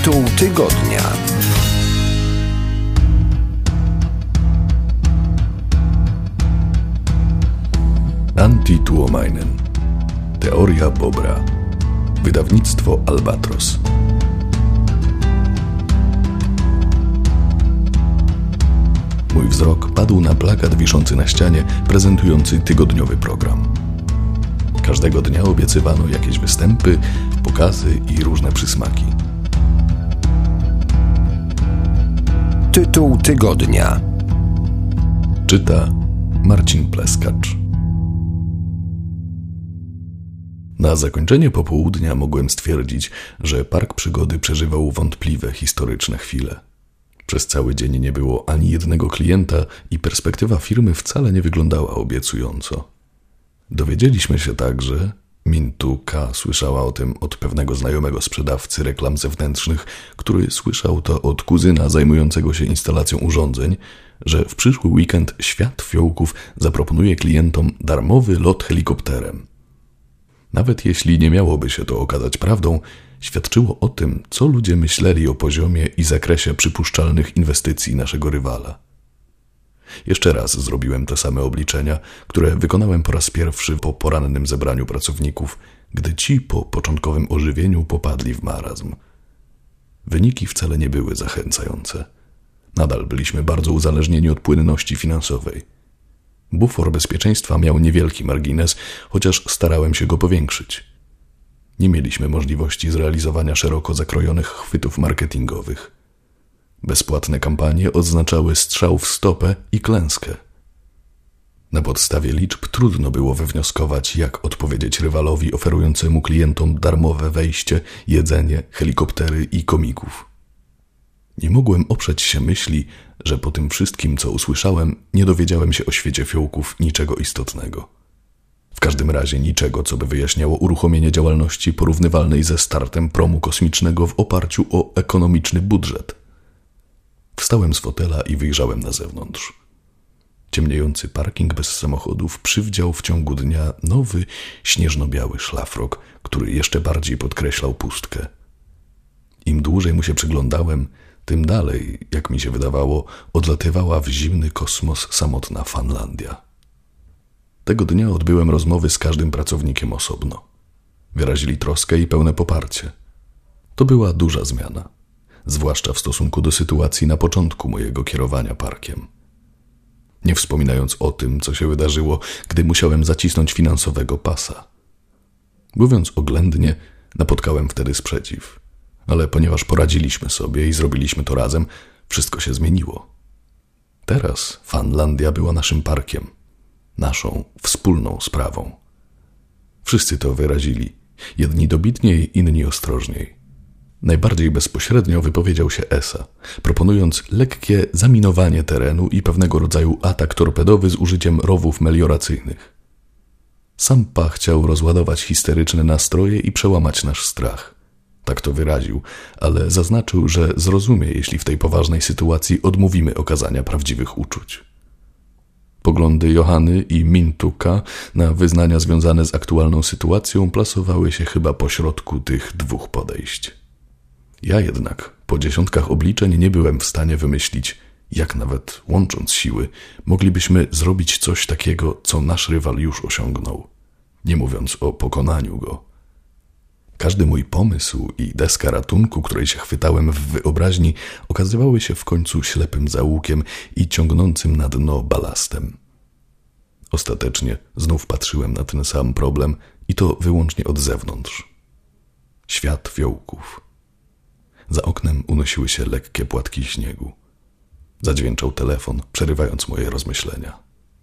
Tytuł tygodnia. Anti-Tuomainen. Teoria Bobra. Wydawnictwo Albatros. Mój wzrok padł na plakat wiszący na ścianie, prezentujący tygodniowy program. Każdego dnia obiecywano jakieś występy, pokazy i różne przysmaki. Tytuł tygodnia. Czyta Marcin Pleskacz. Na zakończenie popołudnia mogłem stwierdzić, że Park Przygody przeżywał wątpliwe historyczne chwile. Przez cały dzień nie było ani jednego klienta i perspektywa firmy wcale nie wyglądała obiecująco. Dowiedzieliśmy się także, Mintu K. słyszała o tym od pewnego znajomego sprzedawcy reklam zewnętrznych, który słyszał to od kuzyna zajmującego się instalacją urządzeń, że w przyszły weekend Świat Fiołków zaproponuje klientom darmowy lot helikopterem. Nawet jeśli nie miałoby się to okazać prawdą, świadczyło o tym, co ludzie myśleli o poziomie i zakresie przypuszczalnych inwestycji naszego rywala. Jeszcze raz zrobiłem te same obliczenia, które wykonałem po raz pierwszy po porannym zebraniu pracowników, gdy ci po początkowym ożywieniu popadli w marazm. Wyniki wcale nie były zachęcające. Nadal byliśmy bardzo uzależnieni od płynności finansowej. Bufor bezpieczeństwa miał niewielki margines, chociaż starałem się go powiększyć. Nie mieliśmy możliwości zrealizowania szeroko zakrojonych chwytów marketingowych. Bezpłatne kampanie oznaczały strzał w stopę i klęskę. Na podstawie liczb trudno było wywnioskować, jak odpowiedzieć rywalowi oferującemu klientom darmowe wejście, jedzenie, helikoptery i komików. Nie mogłem oprzeć się myśli, że po tym wszystkim, co usłyszałem, nie dowiedziałem się o świecie fiołków niczego istotnego. W każdym razie niczego, co by wyjaśniało uruchomienie działalności porównywalnej ze startem promu kosmicznego w oparciu o ekonomiczny budżet. Wstałem z fotela i wyjrzałem na zewnątrz. Ciemniejący parking bez samochodów przywdział w ciągu dnia nowy, śnieżno-biały szlafrok, który jeszcze bardziej podkreślał pustkę. Im dłużej mu się przyglądałem, tym dalej, jak mi się wydawało, odlatywała w zimny kosmos samotna Fanlandia. Tego dnia odbyłem rozmowy z każdym pracownikiem osobno. Wyrazili troskę i pełne poparcie. To była duża zmiana, zwłaszcza w stosunku do sytuacji na początku mojego kierowania parkiem. Nie wspominając o tym, co się wydarzyło, gdy musiałem zacisnąć finansowego pasa. Mówiąc oględnie, napotkałem wtedy sprzeciw. Ale ponieważ poradziliśmy sobie i zrobiliśmy to razem, wszystko się zmieniło. Teraz Fanlandia była naszym parkiem, naszą wspólną sprawą. Wszyscy to wyrazili, jedni dobitniej, inni ostrożniej. Najbardziej bezpośrednio wypowiedział się ESA, proponując lekkie zaminowanie terenu i pewnego rodzaju atak torpedowy z użyciem rowów melioracyjnych. Sam Pa chciał rozładować histeryczne nastroje i przełamać nasz strach. Tak to wyraził, ale zaznaczył, że zrozumie, jeśli w tej poważnej sytuacji odmówimy okazania prawdziwych uczuć. Poglądy Johanny i Mintu K. na wyznania związane z aktualną sytuacją plasowały się chyba pośrodku tych dwóch podejść. Ja jednak po dziesiątkach obliczeń nie byłem w stanie wymyślić, jak nawet łącząc siły, moglibyśmy zrobić coś takiego, co nasz rywal już osiągnął, nie mówiąc o pokonaniu go. Każdy mój pomysł i deska ratunku, której się chwytałem w wyobraźni, okazywały się w końcu ślepym zaułkiem i ciągnącym na dno balastem. Ostatecznie znów patrzyłem na ten sam problem i to wyłącznie od zewnątrz. Świat fiołków. Za oknem unosiły się lekkie płatki śniegu. Zadźwięczał telefon, przerywając moje rozmyślenia.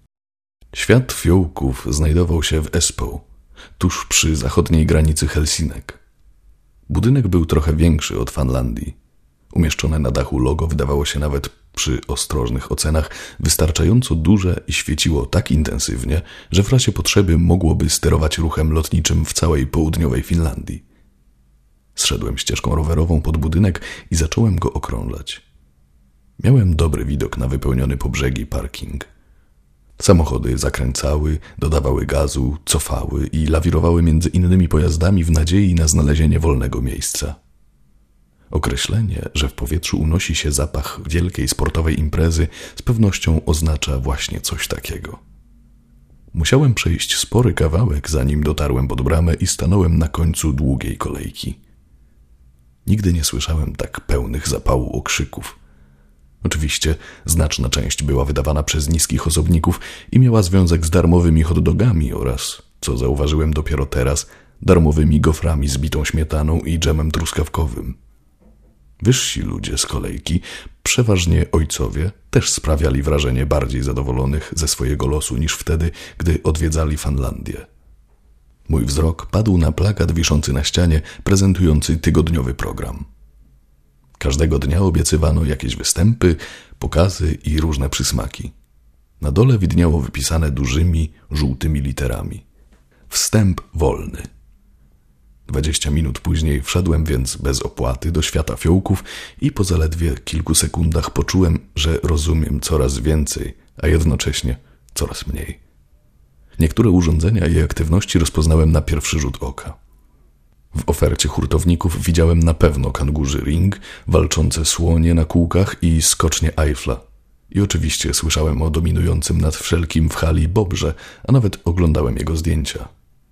Świat fiołków znajdował się w Espoo, tuż przy zachodniej granicy Helsinek. Budynek był trochę większy od Fanlandii. Umieszczone na dachu logo wydawało się nawet przy ostrożnych ocenach wystarczająco duże i świeciło tak intensywnie, że w razie potrzeby mogłoby sterować ruchem lotniczym w całej południowej Finlandii. Zszedłem ścieżką rowerową pod budynek i zacząłem go okrążać. Miałem dobry widok na wypełniony po brzegi parking. Samochody zakręcały, dodawały gazu, cofały i lawirowały między innymi pojazdami w nadziei na znalezienie wolnego miejsca. Określenie, że w powietrzu unosi się zapach wielkiej sportowej imprezy, z pewnością oznacza właśnie coś takiego. Musiałem przejść spory kawałek, zanim dotarłem pod bramę i stanąłem na końcu długiej kolejki. Nigdy nie słyszałem tak pełnych zapału okrzyków. Oczywiście znaczna część była wydawana przez niskich osobników i miała związek z darmowymi hot dogami oraz, co zauważyłem dopiero teraz, darmowymi goframi z bitą śmietaną i dżemem truskawkowym. Wyżsi ludzie z kolejki, przeważnie ojcowie, też sprawiali wrażenie bardziej zadowolonych ze swojego losu niż wtedy, gdy odwiedzali Fanlandię. Mój wzrok padł na plakat wiszący na ścianie, prezentujący tygodniowy program. Każdego dnia obiecywano jakieś występy, pokazy i różne przysmaki. Na dole widniało wypisane dużymi, żółtymi literami: wstęp wolny. 20 minut później wszedłem więc bez opłaty do świata fiołków i po zaledwie kilku sekundach poczułem, że rozumiem coraz więcej, a jednocześnie coraz mniej. Niektóre urządzenia i aktywności rozpoznałem na pierwszy rzut oka. W ofercie hurtowników widziałem na pewno kangurzy ring, walczące słonie na kółkach i skocznie Eiffla. I oczywiście słyszałem o dominującym nad wszelkim w hali bobrze, a nawet oglądałem jego zdjęcia.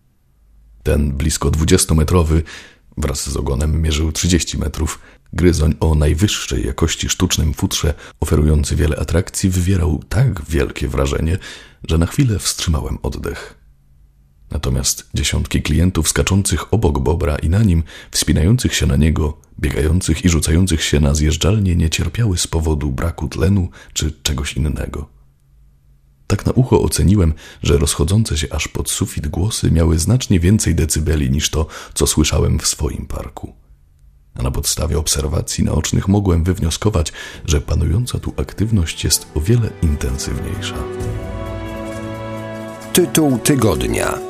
Ten blisko 20-metrowy, wraz z ogonem mierzył 30 metrów, gryzoń o najwyższej jakości sztucznym futrze, oferujący wiele atrakcji, wywierał tak wielkie wrażenie, że na chwilę wstrzymałem oddech. Natomiast dziesiątki klientów skaczących obok bobra i na nim, wspinających się na niego, biegających i rzucających się na zjeżdżalnię nie cierpiały z powodu braku tlenu czy czegoś innego. Tak na ucho oceniłem, że rozchodzące się aż pod sufit głosy miały znacznie więcej decybeli niż to, co słyszałem w swoim parku. A na podstawie obserwacji naocznych mogłem wywnioskować, że panująca tu aktywność jest o wiele intensywniejsza. Tytuł tygodnia.